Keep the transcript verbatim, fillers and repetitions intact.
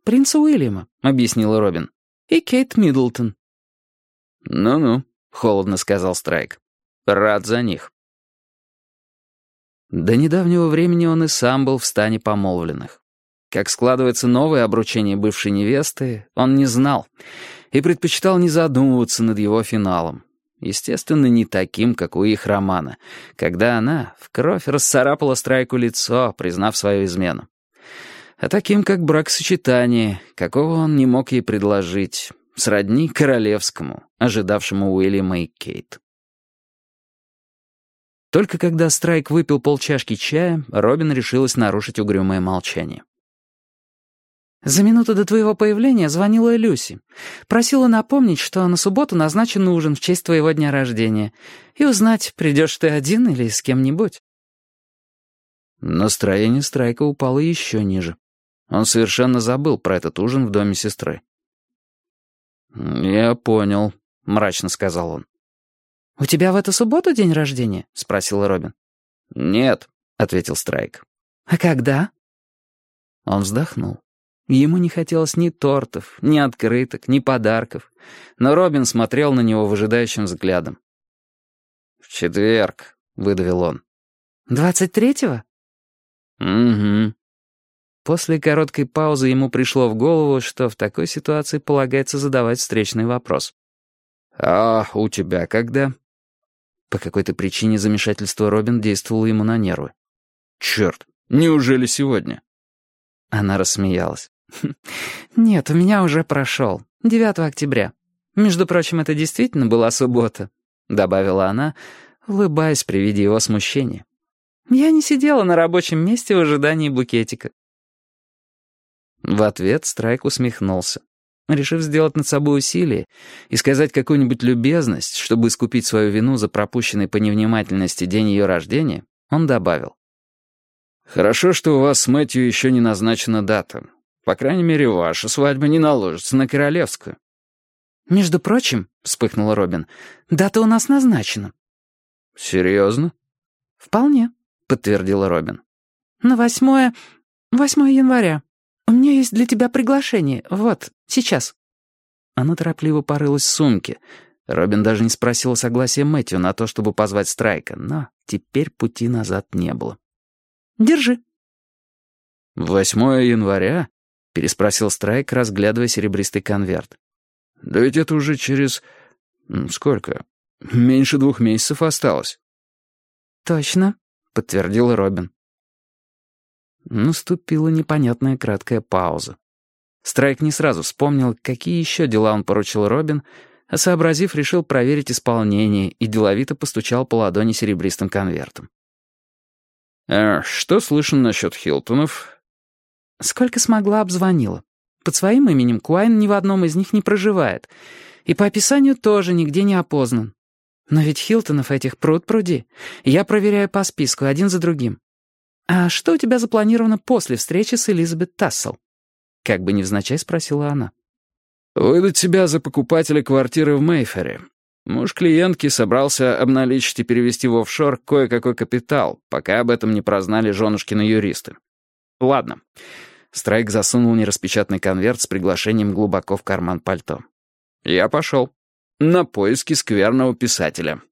принца Уильяма», — объяснила Робин. «И Кейт Миддлтон». «Ну-ну», — холодно сказал Страйк. «Рад за них». До недавнего времени он и сам был в стане помолвленных. Как складывается новое обручение бывшей невесты, он не знал и предпочитал не задумываться над его финалом. Естественно, не таким, как у их романа, когда она в кровь расцарапала Страйку лицо, признав свою измену. А таким, как бракосочетание, какого он не мог ей предложить, сродни королевскому, ожидавшему Уильяма и Кейт. Только когда Страйк выпил полчашки чая, Робин решилась нарушить угрюмое молчание. «За минуту до твоего появления звонила Люси. Просила напомнить, что на субботу назначен ужин в честь твоего дня рождения, и узнать, придешь ты один или с кем-нибудь». Настроение Страйка упало еще ниже. Он совершенно забыл про этот ужин в доме сестры. «Я понял», — мрачно сказал он. «У тебя в эту субботу день рождения?» — спросила Робин. «Нет», — ответил Страйк. «А когда?» Он вздохнул. Ему не хотелось ни тортов, ни открыток, ни подарков. Но Робин смотрел на него выжидающим взглядом. «В четверг», — выдавил он. «Двадцать третьего?» «Угу». После короткой паузы ему пришло в голову, что в такой ситуации полагается задавать встречный вопрос. «А у тебя когда?» По какой-то причине замешательство Робин действовало ему на нервы. «Черт, неужели сегодня?» Она рассмеялась. «Нет, у меня уже прошел. девятого октября. Между прочим, это действительно была суббота», — добавила она, улыбаясь при виде его смущения. «Я не сидела на рабочем месте в ожидании букетика». В ответ Страйк усмехнулся. Решив сделать над собой усилие и сказать какую-нибудь любезность, чтобы искупить свою вину за пропущенный по невнимательности день ее рождения, он добавил. «Хорошо, что у вас с Мэтью еще не назначена дата. По крайней мере, ваша свадьба не наложится на королевскую». «Между прочим», — вспыхнула Робин, — «дата у нас назначена». «Серьезно?» «Вполне», — подтвердила Робин. «На восьмое... восьмое января. У меня есть для тебя приглашение. Вот, сейчас». Она торопливо порылась в сумке. Робин даже не спросила согласия Мэтью на то, чтобы позвать Страйка, но теперь пути назад не было. «Держи». «Восьмое января?» — переспросил Страйк, разглядывая серебристый конверт. «Да ведь это уже через... сколько? Меньше двух месяцев осталось». «Точно», — подтвердила Робин. Наступила непонятная краткая пауза. Страйк не сразу вспомнил, какие еще дела он поручил Робин, а сообразив, решил проверить исполнение и деловито постучал по ладони серебристым конвертом. «Э, что слышно насчет Хилтонов?» «Сколько смогла, обзвонила. Под своим именем Куайн ни в одном из них не проживает, и по описанию тоже нигде не опознан. Но ведь Хилтонов этих пруд-пруди. Я проверяю по списку, один за другим. А что у тебя запланировано после встречи с Элизабет Тассел?» Как бы невзначай спросила она. «Выдать себя за покупателя квартиры в Мейфере. Муж клиентки собрался обналичить и перевести в офшор кое-какой капитал, пока об этом не прознали женушкины юристы. Ладно». Страйк засунул нераспечатанный конверт с приглашением глубоко в карман пальто. «Я пошел. На поиски скверного писателя».